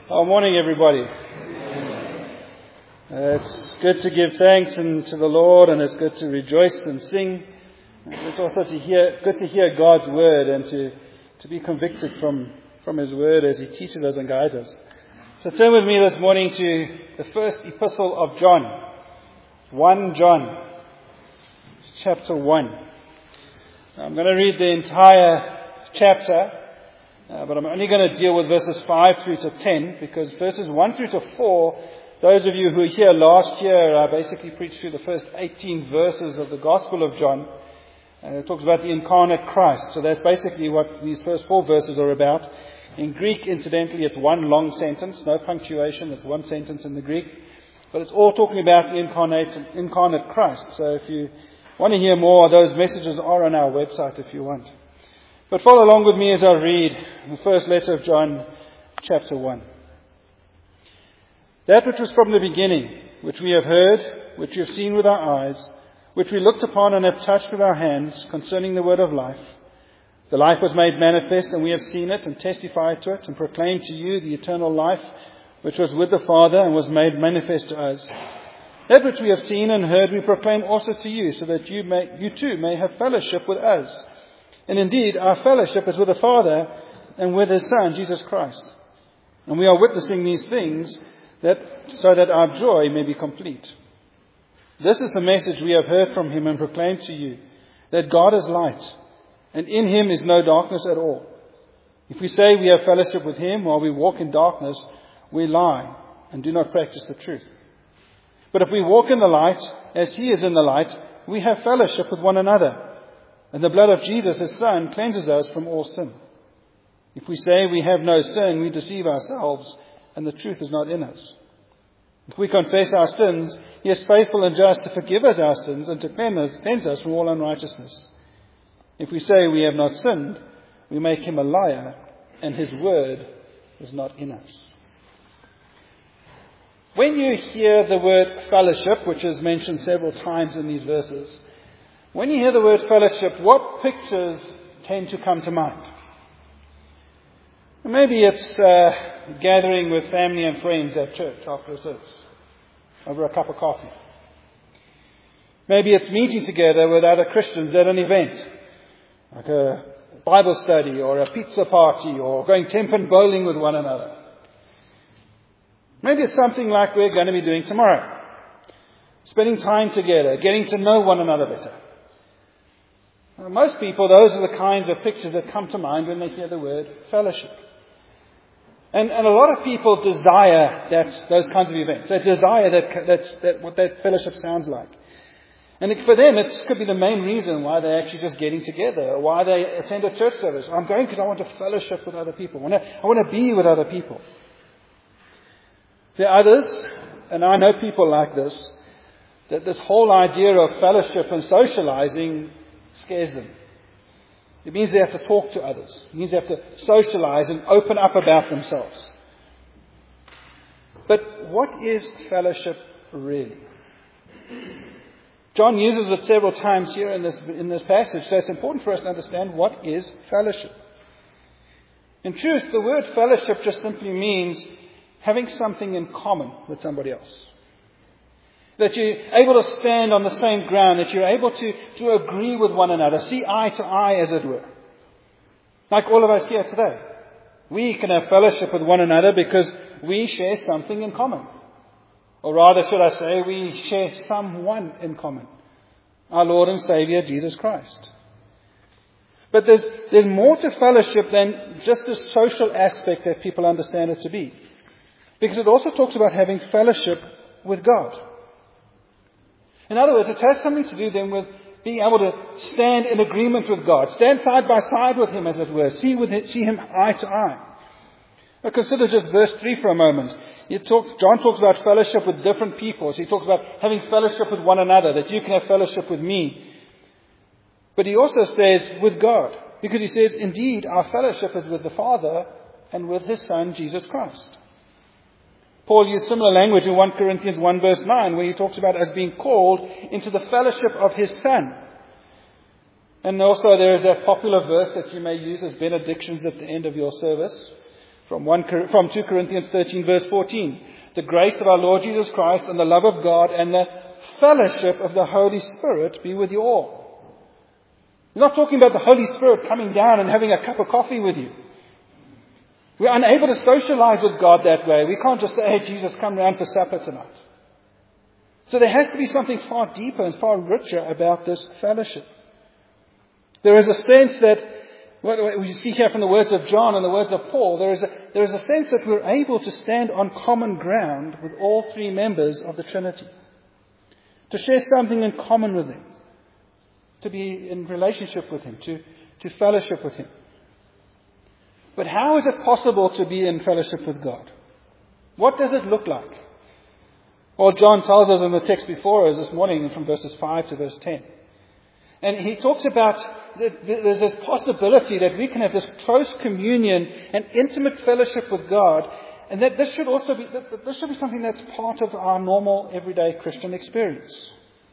Oh, morning, everybody. It's good to give thanks to the Lord, and it's good to rejoice and sing. It's also good to hear God's word and to be convicted from His word as He teaches us and guides us. So turn with me this morning to the first epistle of John, 1 John, chapter 1. I'm going to read the entire chapter. But I'm only going to deal with verses 5 through to 10, because verses 1 through to 4, those of you who were here last year, I basically preached through the first 18 verses of the Gospel of John. It talks about the incarnate Christ. So that's basically what these first 4 verses are about. In Greek, incidentally, it's one long sentence, no punctuation. It's one sentence in the Greek. But it's all talking about the incarnate Christ. So if you want to hear more, those messages are on our website if you want. But follow along with me as I read the first letter of John, chapter 1. That which was from the beginning, which we have heard, which we have seen with our eyes, which we looked upon and have touched with our hands, concerning the word of life. The life was made manifest, and we have seen it and testified to it, and proclaimed to you the eternal life, which was with the Father and was made manifest to us. That which we have seen and heard we proclaim also to you, so that you too may have fellowship with us. And indeed, our fellowship is with the Father and with His Son, Jesus Christ. And we are witnessing these things so that our joy may be complete. This is the message we have heard from Him and proclaimed to you, that God is light, and in Him is no darkness at all. If we say we have fellowship with Him while we walk in darkness, we lie and do not practice the truth. But if we walk in the light, as He is in the light, we have fellowship with one another. And the blood of Jesus, His Son, cleanses us from all sin. If we say we have no sin, we deceive ourselves, and the truth is not in us. If we confess our sins, He is faithful and just to forgive us our sins and to cleanse us from all unrighteousness. If we say we have not sinned, we make Him a liar, and His word is not in us. When you hear the word fellowship, which is mentioned several times in these verses, when you hear the word fellowship, what pictures tend to come to mind? Maybe it's gathering with family and friends at church after a service, over a cup of coffee. Maybe it's meeting together with other Christians at an event, like a Bible study or a pizza party or going ten-pin bowling with one another. Maybe it's something like we're going to be doing tomorrow, spending time together, getting to know one another better. Most people, those are the kinds of pictures that come to mind when they hear the word fellowship. And a lot of people desire those kinds of events. They desire what that fellowship sounds like. And for them, it could be the main reason why they're actually just getting together, or why they attend a church service. I'm going because I want to fellowship with other people. I want to be with other people. There are others, and I know people like this, that this whole idea of fellowship and socializing scares them. It means they have to talk to others. It means they have to socialize and open up about themselves. But what is fellowship really? John uses it several times here in this passage, so it's important for us to understand what is fellowship. In truth, the word fellowship just simply means having something in common with somebody else. That you're able to stand on the same ground, that you're able to agree with one another, see eye to eye, as it were. Like all of us here today. We can have fellowship with one another because we share something in common. Or rather, should I say, we share someone in common. Our Lord and Savior, Jesus Christ. But there's more to fellowship than just the social aspect that people understand it to be. Because it also talks about having fellowship with God. In other words, it has something to do then with being able to stand in agreement with God. Stand side by side with Him, as it were. See Him eye to eye. Now consider just verse 3 for a moment. John talks about fellowship with different people. So he talks about having fellowship with one another, that you can have fellowship with me. But he also says with God. Because he says, indeed, our fellowship is with the Father and with His Son, Jesus Christ. Paul used similar language in 1 Corinthians 1 verse 9, where he talks about us being called into the fellowship of His Son. And also there is that popular verse that you may use as benedictions at the end of your service. From 2 Corinthians 13, verse 14. The grace of our Lord Jesus Christ and the love of God and the fellowship of the Holy Spirit be with you all. We're not talking about the Holy Spirit coming down and having a cup of coffee with you. We're unable to socialize with God that way. We can't just say, hey, Jesus, come round for supper tonight. So there has to be something far deeper and far richer about this fellowship. There is a sense that, what we see here from the words of John and the words of Paul, there is a sense that we're able to stand on common ground with all three members of the Trinity. To share something in common with Him. To be in relationship with Him. To fellowship with Him. But how is it possible to be in fellowship with God? What does it look like? Well, John tells us in the text before us this morning from verses 5 to verse 10. And he talks about that there's this possibility that we can have this close communion and intimate fellowship with God, and that this should be something that's part of our normal, everyday Christian experience.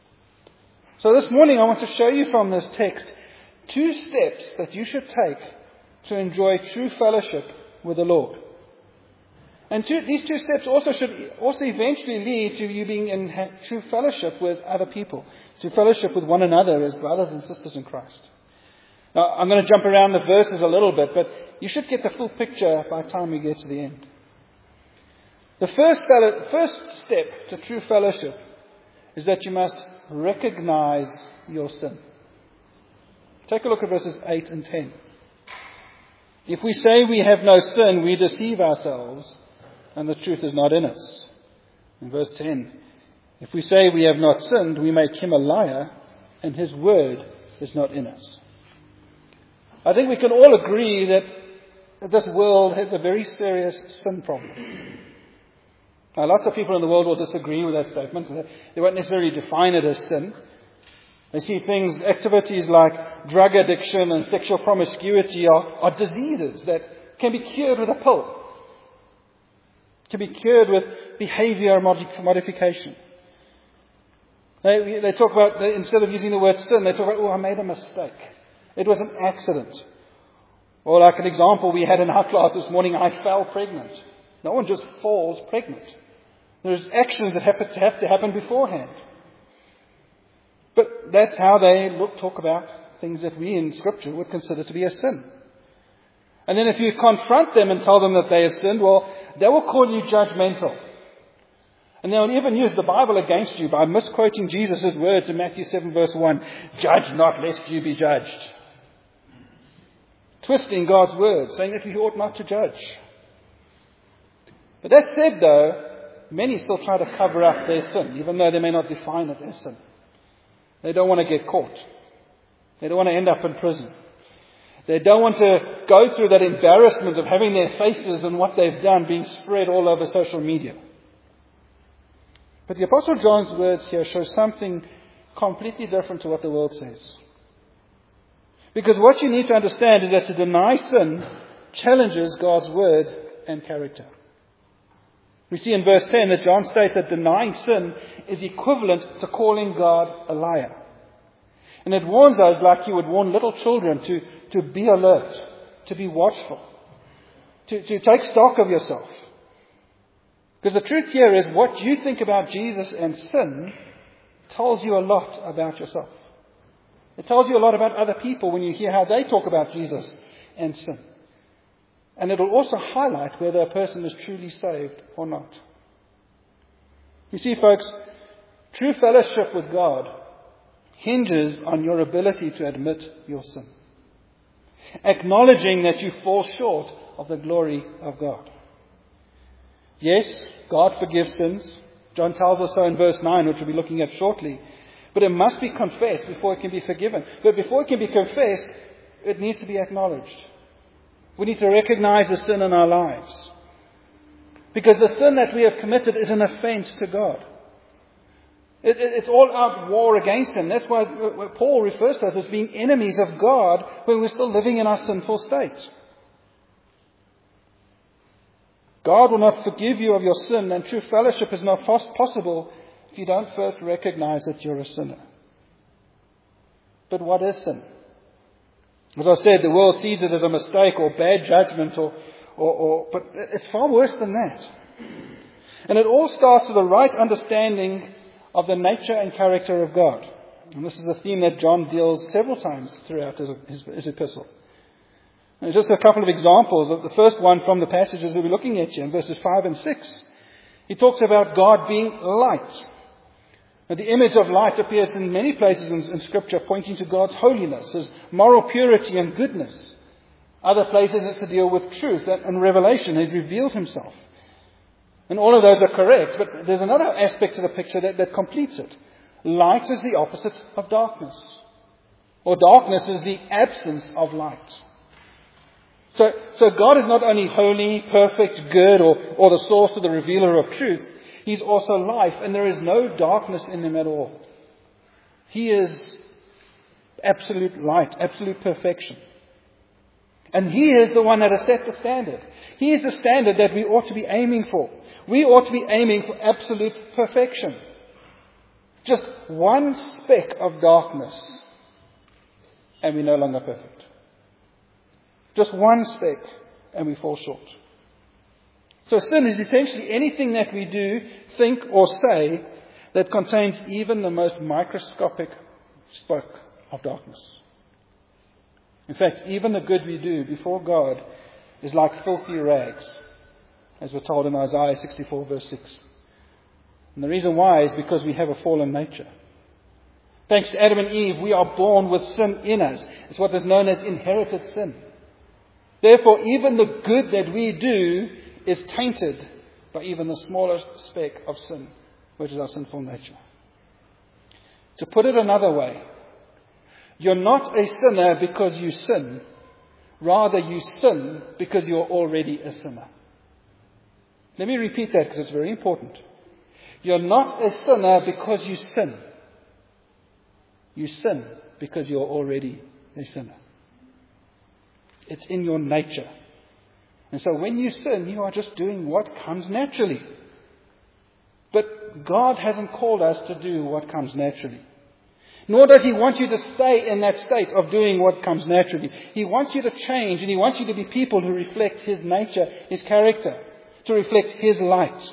So this morning I want to show you from this text 2 steps that you should take to enjoy true fellowship with the Lord. And these 2 steps should also eventually lead to you being in true fellowship with other people, to fellowship with one another as brothers and sisters in Christ. Now, I'm going to jump around the verses a little bit, but you should get the full picture by the time we get to the end. The first step to true fellowship is that you must recognize your sin. Take a look at verses 8 and 10. If we say we have no sin, we deceive ourselves, and the truth is not in us. In verse 10, if we say we have not sinned, we make Him a liar, and His word is not in us. I think we can all agree that this world has a very serious sin problem. Now, lots of people in the world will disagree with that statement. They won't necessarily define it as sin. They see activities like drug addiction and sexual promiscuity are diseases that can be cured with a pill. Can be cured with behavior modification. They talk about, instead of using the word sin, they talk about, I made a mistake. It was an accident. Or like an example we had in our class this morning, I fell pregnant. No one just falls pregnant. There's actions that have to happen beforehand. But that's how they talk about things that we in Scripture would consider to be a sin. And then if you confront them and tell them that they have sinned, well, they will call you judgmental. And they'll even use the Bible against you by misquoting Jesus' words in Matthew 7 verse 1. Judge not lest you be judged. Twisting God's words, saying that you ought not to judge. But that said though, many still try to cover up their sin, even though they may not define it as sin. They don't want to get caught. They don't want to end up in prison. They don't want to go through that embarrassment of having their faces and what they've done being spread all over social media. But the Apostle John's words here show something completely different to what the world says. Because what you need to understand is that to deny sin challenges God's word and character. We see in verse 10 that John states that denying sin is equivalent to calling God a liar. And it warns us, like you would warn little children, to be alert, to be watchful, to take stock of yourself. Because the truth here is what you think about Jesus and sin tells you a lot about yourself. It tells you a lot about other people when you hear how they talk about Jesus and sin. And it will also highlight whether a person is truly saved or not. You see, folks, true fellowship with God hinges on your ability to admit your sin. Acknowledging that you fall short of the glory of God. Yes, God forgives sins. John tells us so in verse 9, which we'll be looking at shortly. But it must be confessed before it can be forgiven. But before it can be confessed, it needs to be acknowledged. We need to recognize the sin in our lives. Because the sin that we have committed is an offense to God. It's all out war against Him. That's why Paul refers to us as being enemies of God when we're still living in our sinful state. God will not forgive you of your sin, and true fellowship is not possible if you don't first recognize that you're a sinner. But what is sin? As I said, the world sees it as a mistake or bad judgment but it's far worse than that. And it all starts with a right understanding of the nature and character of God. And this is a theme that John deals several times throughout his epistle. And just a couple of examples. The first one from the passages that we're looking at here in verses 5 and 6. He talks about God being light. Now, the image of light appears in many places in Scripture, pointing to God's holiness, His moral purity and goodness. Other places it's to deal with truth and revelation. He's revealed Himself. And all of those are correct, but there's another aspect to the picture that completes it. Light is the opposite of darkness. Or darkness is the absence of light. So God is not only holy, perfect, good, or the source or the revealer of truth. He's also life, and there is no darkness in Him at all. He is absolute light, absolute perfection. And He is the one that has set the standard. He is the standard that we ought to be aiming for. We ought to be aiming for absolute perfection. Just one speck of darkness, and we're no longer perfect. Just one speck, and we fall short. So sin is essentially anything that we do, think, or say that contains even the most microscopic speck of darkness. In fact, even the good we do before God is like filthy rags, as we're told in Isaiah 64 verse 6. And the reason why is because we have a fallen nature. Thanks to Adam and Eve, we are born with sin in us. It's what is known as inherited sin. Therefore, even the good that we do is tainted by even the smallest speck of sin, which is our sinful nature. To put it another way, you're not a sinner because you sin. Rather, you sin because you're already a sinner. Let me repeat that because it's very important. You're not a sinner because you sin. You sin because you're already a sinner. It's in your nature. And so when you sin, you are just doing what comes naturally. But God hasn't called us to do what comes naturally. Nor does He want you to stay in that state of doing what comes naturally. He wants you to change, and He wants you to be people who reflect His nature, His character, to reflect His light.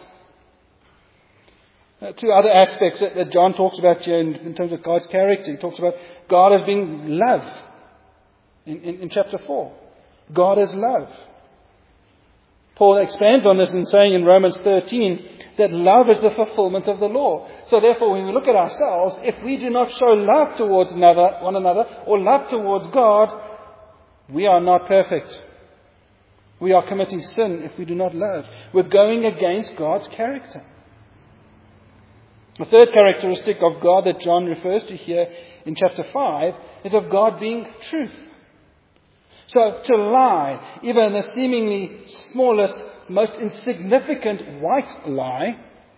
Two other aspects that John talks about here in terms of God's character. He talks about God as being love in chapter 4. God is love. Paul expands on this in saying in Romans 13 that love is the fulfillment of the law. So therefore, when we look at ourselves, if we do not show love towards one another, or love towards God, we are not perfect. We are committing sin if we do not love. We're going against God's character. The third characteristic of God that John refers to here in chapter 5 is of God being truth. So to lie, even the seemingly smallest, most insignificant white lie,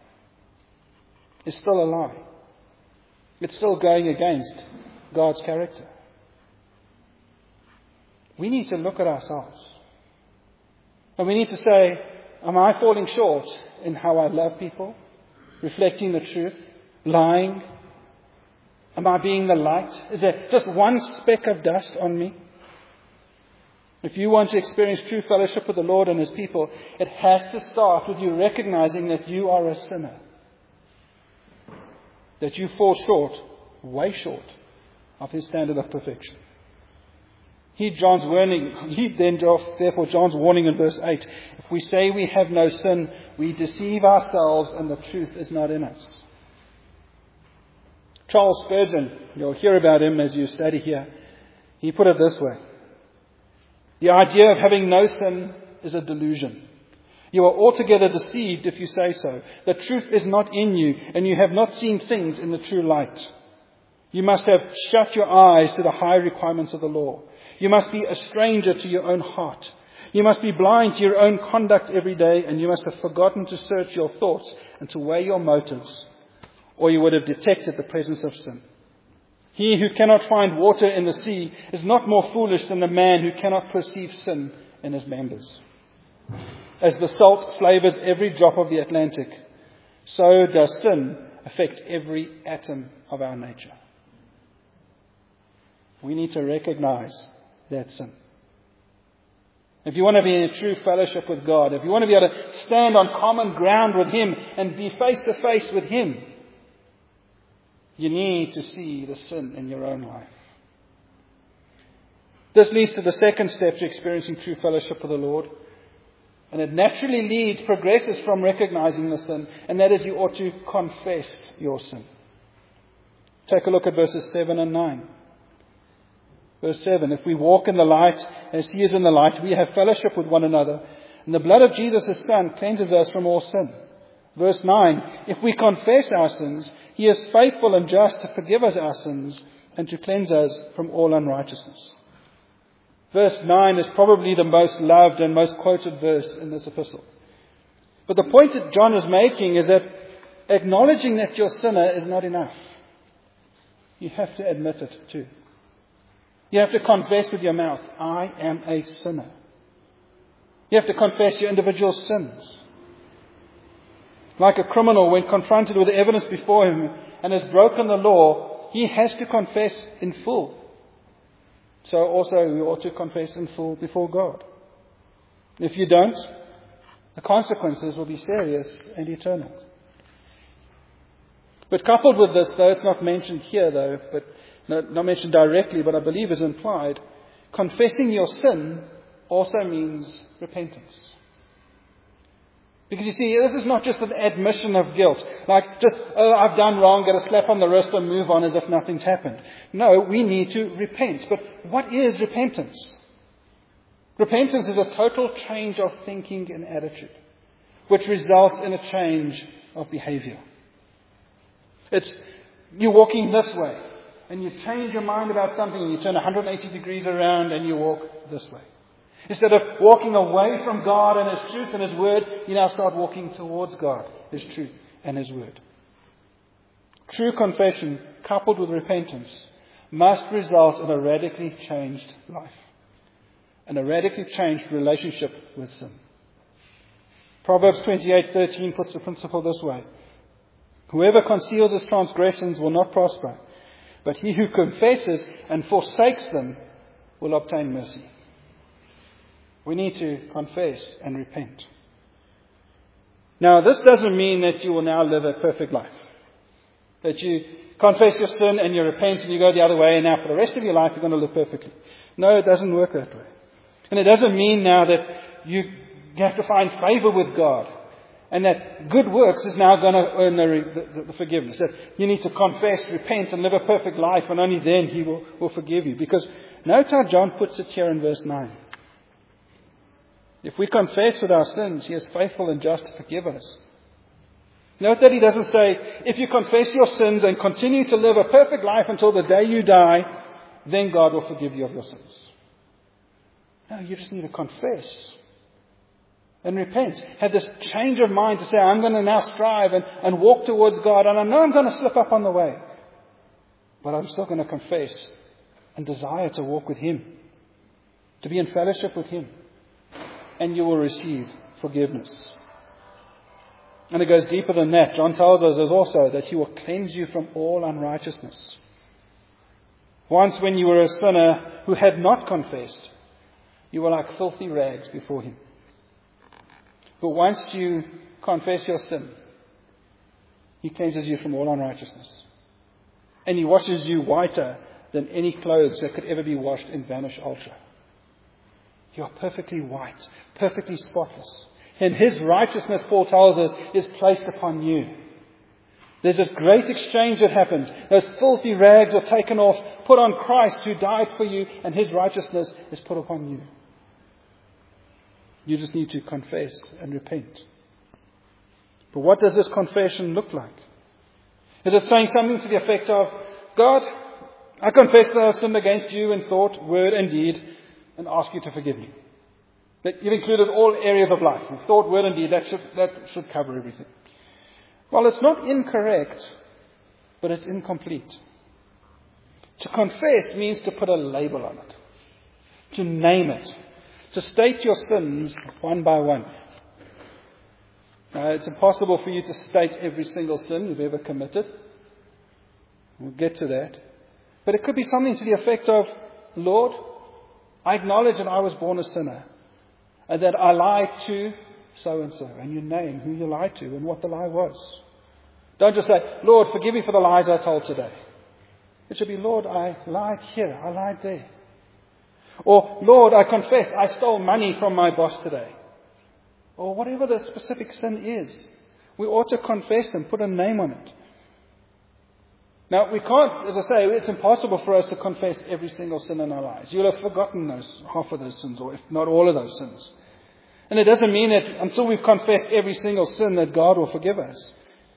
is still a lie. It's still going against God's character. We need to look at ourselves. And we need to say, am I falling short in how I love people? Reflecting the truth? Lying? Am I being the light? Is there just one speck of dust on me? If you want to experience true fellowship with the Lord and His people, it has to start with you recognizing that you are a sinner. That you fall short, way short, of His standard of perfection. Heed John's warning. Therefore John's warning in verse 8. If we say we have no sin, we deceive ourselves and the truth is not in us. Charles Spurgeon, you'll hear about him as you study here. He put it this way. The idea of having no sin is a delusion. You are altogether deceived if you say so. The truth is not in you, and you have not seen things in the true light. You must have shut your eyes to the high requirements of the law. You must be a stranger to your own heart. You must be blind to your own conduct every day, and you must have forgotten to search your thoughts and to weigh your motives, or you would have detected the presence of sin. He who cannot find water in the sea is not more foolish than the man who cannot perceive sin in his members. As the salt flavors every drop of the Atlantic, so does sin affect every atom of our nature. We need to recognize that sin. If you want to be in true fellowship with God, if you want to be able to stand on common ground with Him and be face to face with Him, you need to see the sin in your own life. This leads to the second step to experiencing true fellowship with the Lord. And it naturally progresses from recognizing the sin, and that is you ought to confess your sin. Take a look at verses 7 and 9. Verse 7, if we walk in the light as He is in the light, we have fellowship with one another, and the blood of Jesus, His Son, cleanses us from all sin. Verse 9, if we confess our sins, He is faithful and just to forgive us our sins and to cleanse us from all unrighteousness. Verse 9 is probably the most loved and most quoted verse in this epistle. But the point that John is making is that acknowledging that you're a sinner is not enough. You have to admit it too. You have to confess with your mouth, I am a sinner. You have to confess your individual sins. Like a criminal, when confronted with the evidence before him and has broken the law, he has to confess in full. So also we ought to confess in full before God. If you don't, the consequences will be serious and eternal. But coupled with this, though it's not mentioned here, but not mentioned directly, but I believe is implied, confessing your sin also means repentance. Because you see, this is not just an admission of guilt. Like just, I've done wrong, get a slap on the wrist and move on as if nothing's happened. No, we need to repent. But what is repentance? Repentance is a total change of thinking and attitude, which results in a change of behavior. It's you walking this way, and you change your mind about something, and you turn 180 degrees around and you walk this way. Instead of walking away from God and His truth and His word, you now start walking towards God, His truth and His word. True confession, coupled with repentance, must result in a radically changed life and a radically changed relationship with sin. Proverbs 28:13 puts the principle this way: whoever conceals his transgressions will not prosper, but he who confesses and forsakes them will obtain mercy. We need to confess and repent. Now, this doesn't mean that you will now live a perfect life. That you confess your sin and you repent and you go the other way, and now for the rest of your life you're going to live perfectly. No, it doesn't work that way. And it doesn't mean now that you have to find favor with God and that good works is now going to earn the forgiveness. That you need to confess, repent, and live a perfect life, and only then He will forgive you. Because note how John puts it here in verse 9. If we confess with our sins, He is faithful and just to forgive us. Note that He doesn't say, if you confess your sins and continue to live a perfect life until the day you die, then God will forgive you of your sins. No, you just need to confess and repent. Have this change of mind to say, I'm going to now strive and walk towards God, and I know I'm going to slip up on the way, but I'm still going to confess and desire to walk with Him, to be in fellowship with Him. And you will receive forgiveness. And it goes deeper than that. John tells us also that He will cleanse you from all unrighteousness. Once when you were a sinner who had not confessed, you were like filthy rags before Him. But once you confess your sin, He cleanses you from all unrighteousness. And He washes you whiter than any clothes that could ever be washed in Vanish Ultra. You are perfectly white, perfectly spotless. And His righteousness, Paul tells us, is placed upon you. There's this great exchange that happens. Those filthy rags are taken off, put on Christ who died for you, and His righteousness is put upon you. You just need to confess and repent. But what does this confession look like? Is it saying something to the effect of, God, I confess that I have sinned against you in thought, word, and deed, and ask you to forgive me? That you've included all areas of life. Thought, word, and deed. That should cover everything. Well, it's not incorrect, but it's incomplete. To confess means to put a label on it. To name it. To state your sins one by one. Now, it's impossible for you to state every single sin you've ever committed. We'll get to that. But it could be something to the effect of, Lord, I acknowledge that I was born a sinner. and that I lied to so-and-so, and you name who you lied to and what the lie was. Don't just say, Lord, forgive me for the lies I told today. It should be, Lord, I lied here, I lied there. Or, Lord, I confess I stole money from my boss today. Or whatever the specific sin is. We ought to confess and put a name on it. Now, we can't, as I say, it's impossible for us to confess every single sin in our lives. You'll have forgotten half of those sins, or if not all of those sins. And it doesn't mean that until we've confessed every single sin that God will forgive us.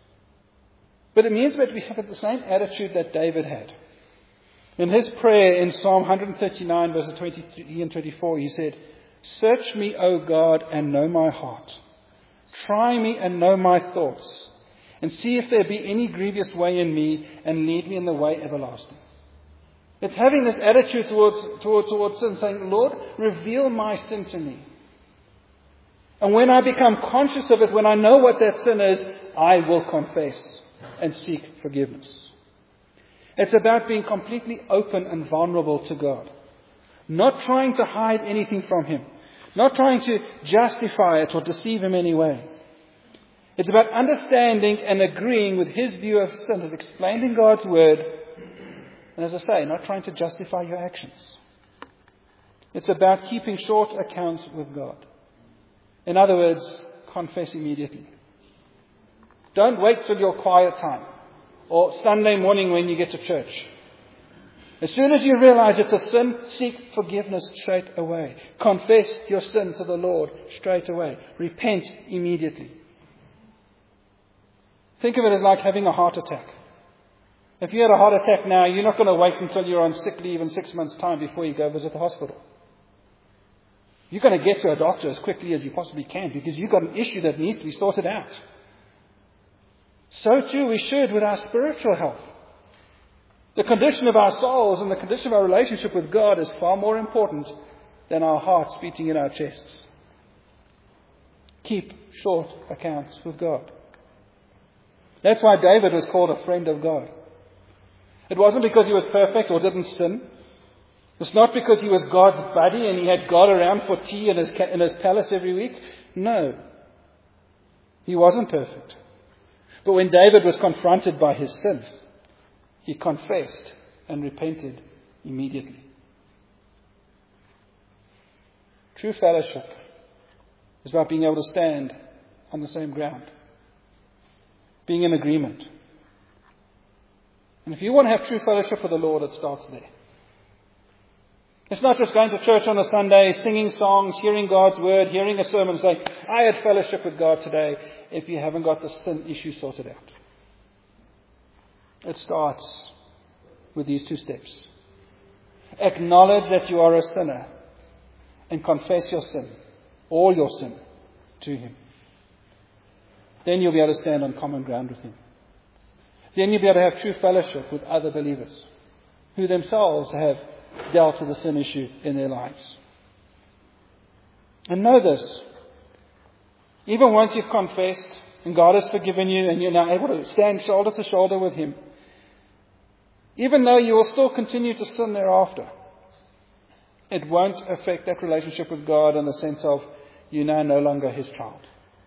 But it means that we have the same attitude that David had. In his prayer in Psalm 139, verses 23 and 24, he said, "Search me, O God, and know my heart. Try me and know my thoughts, and see if there be any grievous way in me, and lead me in the way everlasting." It's having this attitude towards sin, saying, Lord, reveal my sin to me. And when I become conscious of it, when I know what that sin is, I will confess and seek forgiveness. It's about being completely open and vulnerable to God. Not trying to hide anything from Him. Not trying to justify it or deceive Him any way. It's about understanding and agreeing with His view of sin as explained in God's Word. And as I say, not trying to justify your actions. It's about keeping short accounts with God. In other words, confess immediately. Don't wait till your quiet time or Sunday morning when you get to church. As soon as you realize it's a sin, seek forgiveness straight away. Confess your sin to the Lord straight away. Repent immediately. Think of it as like having a heart attack. If you had a heart attack now, you're not going to wait until you're on sick leave in 6 months' time before you go visit the hospital. You're going to get to a doctor as quickly as you possibly can because you've got an issue that needs to be sorted out. So too we should with our spiritual health. The condition of our souls and the condition of our relationship with God is far more important than our hearts beating in our chests. Keep short accounts with God. That's why David was called a friend of God. It wasn't because he was perfect or didn't sin. It's not because he was God's buddy and he had God around for tea in his palace every week. No. He wasn't perfect. But when David was confronted by his sin, he confessed and repented immediately. True fellowship is about being able to stand on the same ground. Being in agreement. And if you want to have true fellowship with the Lord, it starts there. It's not just going to church on a Sunday, singing songs, hearing God's word, hearing a sermon and saying, I had fellowship with God today, if you haven't got the sin issue sorted out. It starts with these two steps. Acknowledge that you are a sinner and confess your sin, all your sin, to Him. Then you'll be able to stand on common ground with Him. Then you'll be able to have true fellowship with other believers who themselves have dealt with the sin issue in their lives. And know this, even once you've confessed and God has forgiven you and you're now able to stand shoulder to shoulder with Him, even though you will still continue to sin thereafter, it won't affect that relationship with God in the sense of you're now no longer His child.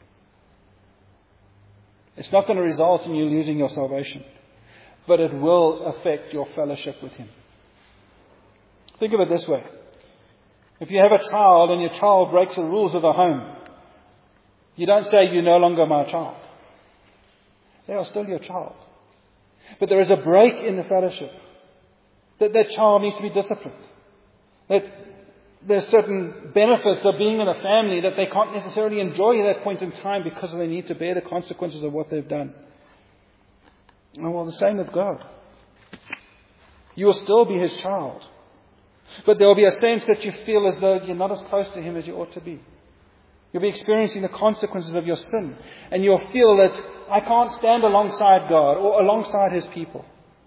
It's not going to result in you losing your salvation, but it will affect your fellowship with Him. Think of it this way. If you have a child and your child breaks the rules of the home, you don't say, you're no longer my child. They are still your child. But there is a break in the fellowship. That child needs to be disciplined. That there's certain benefits of being in a family that they can't necessarily enjoy at that point in time because they need to bear the consequences of what they've done. And well, the same with God. You will still be His child. But there will be a sense that you feel as though you're not as close to Him as you ought to be. You'll be experiencing the consequences of your sin. And you'll feel that I can't stand alongside God or alongside His people.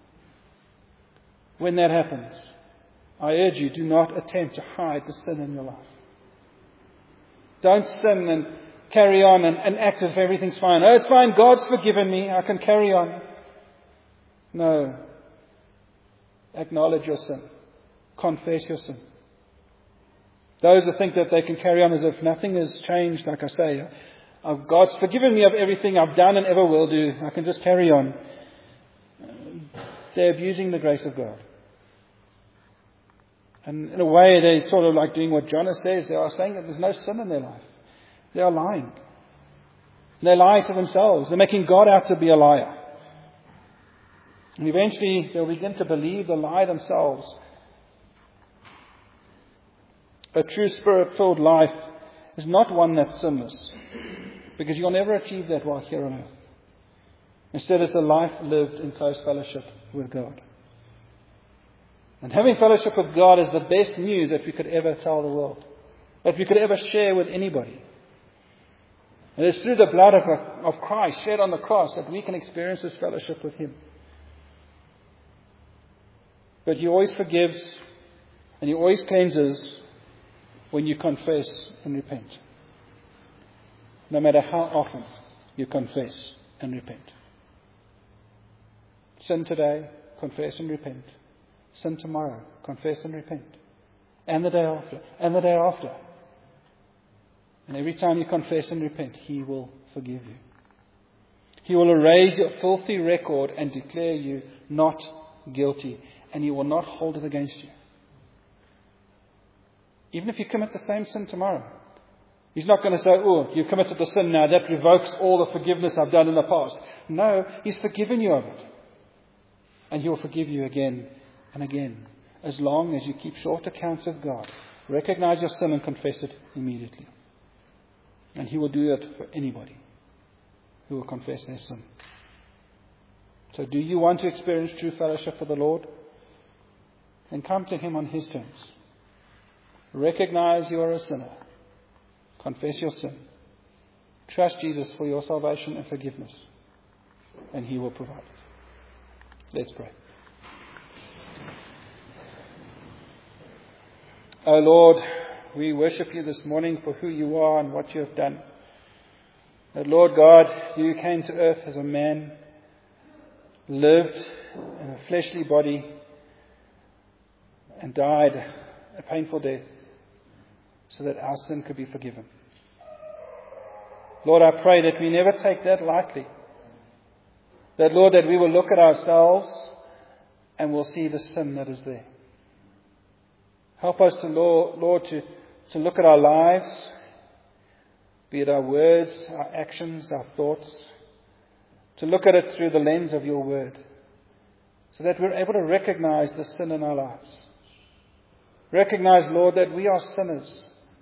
When that happens, I urge you, do not attempt to hide the sin in your life. Don't sin and carry on and act as if everything's fine. Oh, it's fine. God's forgiven me. I can carry on. No. Acknowledge your sin. Confess your sin. Those who think that they can carry on as if nothing has changed, like I say, God's forgiven me of everything I've done and ever will do, I can just carry on. They're abusing the grace of God. And in a way, they're sort of like doing what Jonah says. They are saying that there's no sin in their life. They are lying. They're lying to themselves. They're making God out to be a liar. And eventually, they'll begin to believe the lie themselves. A true Spirit-filled life is not one that's sinless, because you'll never achieve that while here on earth. Instead, it's a life lived in close fellowship with God. And having fellowship with God is the best news that we could ever tell the world, that we could ever share with anybody. And it's through the blood of Christ shed on the cross that we can experience this fellowship with Him. But He always forgives and He always cleanses when you confess and repent. No matter how often you confess and repent. Sin today, confess and repent. Sin tomorrow, confess and repent. And the day after, and the day after. And every time you confess and repent, He will forgive you. He will erase your filthy record and declare you not guilty. And He will not hold it against you. Even if you commit the same sin tomorrow, He's not going to say, oh, you've committed the sin now, that revokes all the forgiveness I've done in the past. No, He's forgiven you of it. And He will forgive you again and again, as long as you keep short accounts with God. Recognize your sin and confess it immediately. And He will do it for anybody who will confess their sin. So do you want to experience true fellowship with the Lord? Then come to Him on His terms. Recognize you are a sinner. Confess your sin. Trust Jesus for your salvation and forgiveness. And He will provide it. Let's pray. Oh Lord, we worship You this morning for who You are and what You have done. That Lord God, You came to earth as a man, lived in a fleshly body, and died a painful death so that our sin could be forgiven. Lord, I pray that we never take that lightly. That, Lord, that we will look at ourselves and we'll see the sin that is there. Help us to, Lord, to look at our lives, be it our words, our actions, our thoughts, to look at it through the lens of Your Word, so that we're able to recognize the sin in our lives. Recognize, Lord, that we are sinners,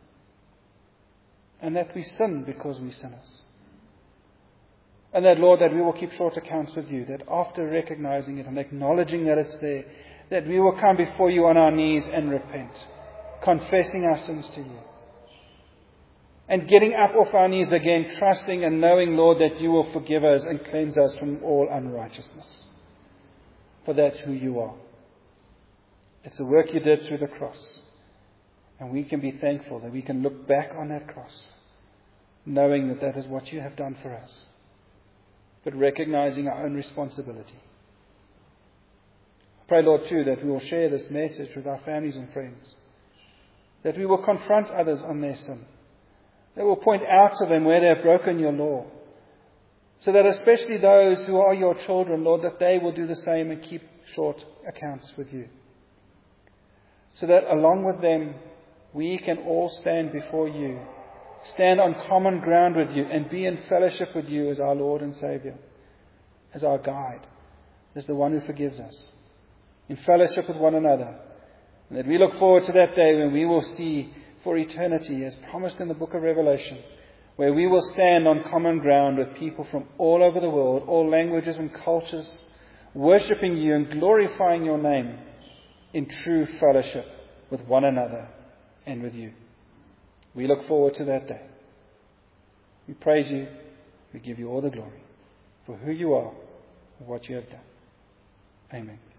and that we sin because we're sinners. And that, Lord, that we will keep short accounts with You, that after recognizing it and acknowledging that it's there, that we will come before You on our knees and repent, confessing our sins to You. And getting up off our knees again, trusting and knowing, Lord, that You will forgive us and cleanse us from all unrighteousness. For that's who You are. It's the work You did through the cross. And we can be thankful that we can look back on that cross, knowing that that is what You have done for us. But recognizing our own responsibility. I pray, Lord, too, that we will share this message with our families and friends. That we will confront others on their sin. That we'll point out to them where they have broken Your law. So that especially those who are Your children, Lord, that they will do the same and keep short accounts with You. So that along with them, we can all stand before You, stand on common ground with You, and be in fellowship with You as our Lord and Savior, as our guide, as the one who forgives us, in fellowship with one another. And that we look forward to that day when we will see for eternity, as promised in the book of Revelation, where we will stand on common ground with people from all over the world, all languages and cultures, worshipping You and glorifying Your name in true fellowship with one another and with You. We look forward to that day. We praise You. We give You all the glory for who You are and what You have done. Amen.